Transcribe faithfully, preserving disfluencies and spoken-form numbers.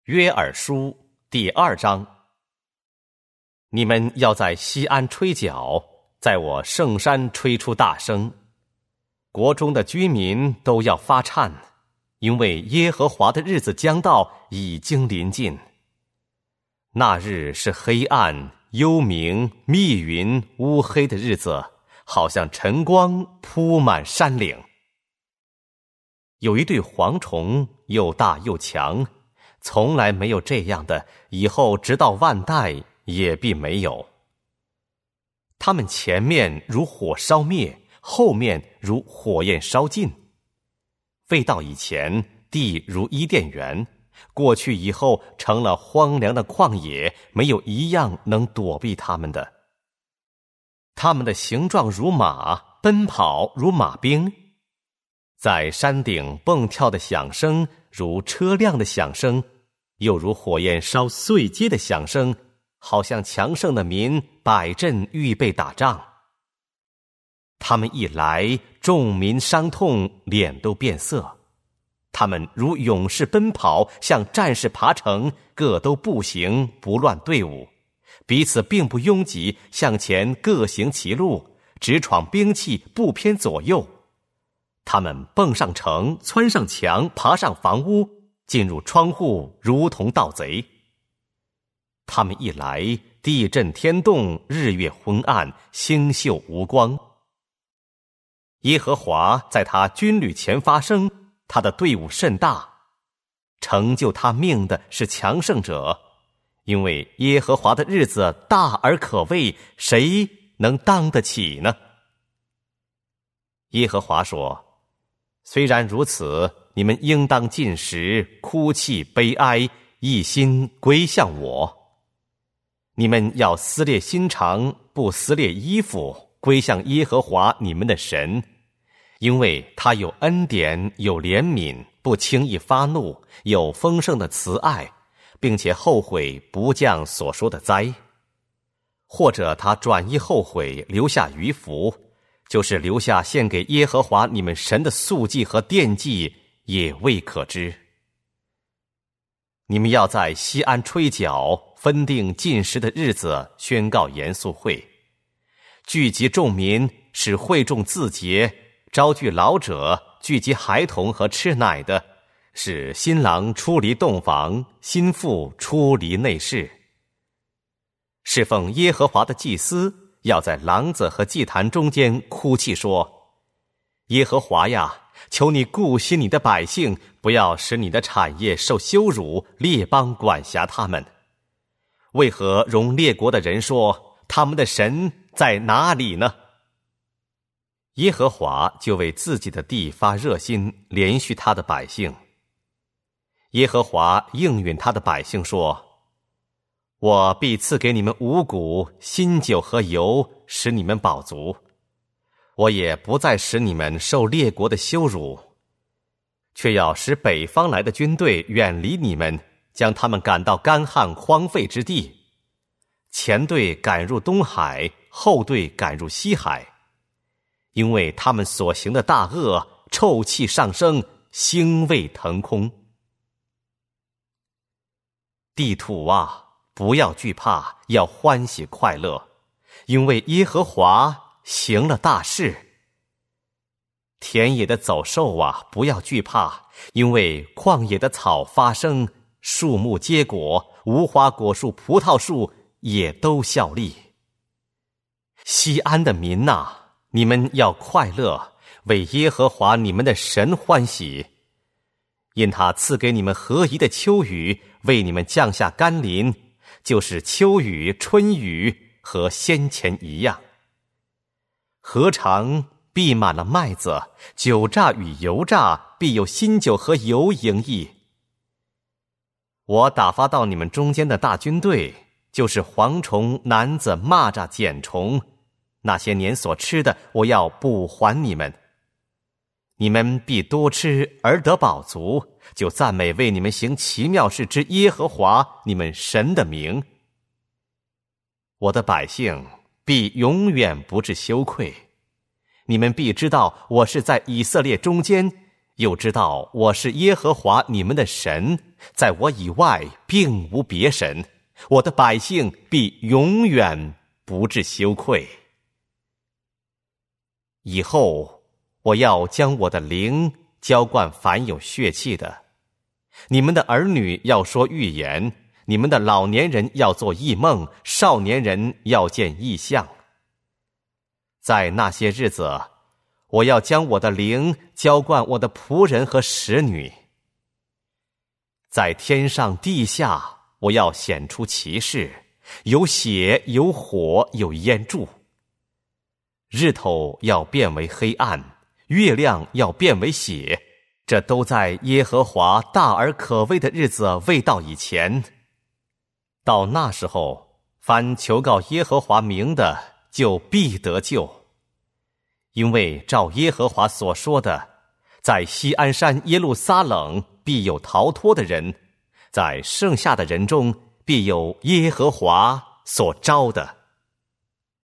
约珥书第二章。你们要在西安吹角，在我圣山吹出大声，国中的居民都要发颤，因为耶和华的日子将到，已经临近。那日是黑暗、幽冥、密云、乌黑的日子，好像晨光铺满山岭。有一对蝗虫，又大又强，从来没有这样的，以后直到万代也必没有。他们前面如火烧灭，后面如火焰烧尽。未到以前，地如伊甸园，过去以后成了荒凉的旷野，没有一样能躲避他们的。他们的形状如马，奔跑如马兵，在山顶蹦跳的响声如车辆的响声，又如火焰烧碎秸的响声，好像强盛的民摆阵预备打仗。他们一来，众民伤痛，脸都变色。他们如勇士奔跑，像战士爬城，各都步行，不乱队伍，彼此并不拥挤，向前各行其路，直闯兵器，不偏左右。他们蹦上城，窜上墙，爬上房屋，进入窗户，如同盗贼。他们一来，地震天动，日月昏暗，星宿无光。耶和华在他军旅前发声，他的队伍甚大，成就他命的是强盛者，因为耶和华的日子大而可畏，谁能当得起呢？耶和华说，虽然如此，你们应当进食，哭泣悲哀，一心归向我。你们要撕裂心肠，不撕裂衣服，归向耶和华你们的神，因为他有恩典，有怜悯，不轻易发怒，有丰盛的慈爱，并且后悔不降所说的灾。或者他转意后悔，留下余福，就是留下献给耶和华你们神的素祭和奠祭，也未可知。你们要在西安吹角，分定禁食的日子，宣告严肃会，聚集众民，使会众自洁，招聚老者，聚集孩童和吃奶的，使新郎出离洞房，新妇出离内室。侍奉耶和华的祭司要在廊子和祭坛中间哭泣说，耶和华呀，求你顾惜你的百姓，不要使你的产业受羞辱，列邦管辖他们。为何容列国的人说，他们的神在哪里呢？耶和华就为自己的地发热心，连续他的百姓。耶和华应允他的百姓说，我必赐给你们五谷、新酒和油，使你们饱足。我也不再使你们受列国的羞辱，却要使北方来的军队远离你们，将他们赶到干旱荒废之地。前队赶入东海，后队赶入西海，因为他们所行的大恶，臭气上升，腥味腾空。地土啊，不要惧怕，要欢喜快乐，因为耶和华行了大事。田野的走兽啊，不要惧怕，因为旷野的草发生，树木结果，无花果树、葡萄树也都效力。西安的民哪、啊，你们要快乐，为耶和华你们的神欢喜，因他赐给你们合宜的秋雨，为你们降下甘霖，就是秋雨、春雨和先前一样。何尝必满了麦子，酒榨与油榨必有新酒和油盈溢。我打发到你们中间的大军队，就是蝗虫、男子、蚂蚱、茧虫，那些年所吃的，我要补还你们。你们必多吃而得饱足，就赞美为你们行奇妙事之耶和华你们神的名。我的百姓必永远不致羞愧，你们必知道我是在以色列中间，又知道我是耶和华你们的神， 在我以外并无别神，我的百姓必永远不致羞愧。以后我要将我的灵浇灌凡有血气的，你们的儿女要说预言，你们的老年人要做异梦，少年人要见异象。在那些日子，我要将我的灵浇灌我的仆人和使女。在天上地下，我要显出奇事，有血，有火，有烟柱。日头要变为黑暗，月亮要变为血，这都在耶和华大而可畏的日子未到以前。到那时候，凡求告耶和华名的，就必得救。因为照耶和华所说的，在锡安山耶路撒冷必有逃脱的人，在剩下的人中必有耶和华所招的。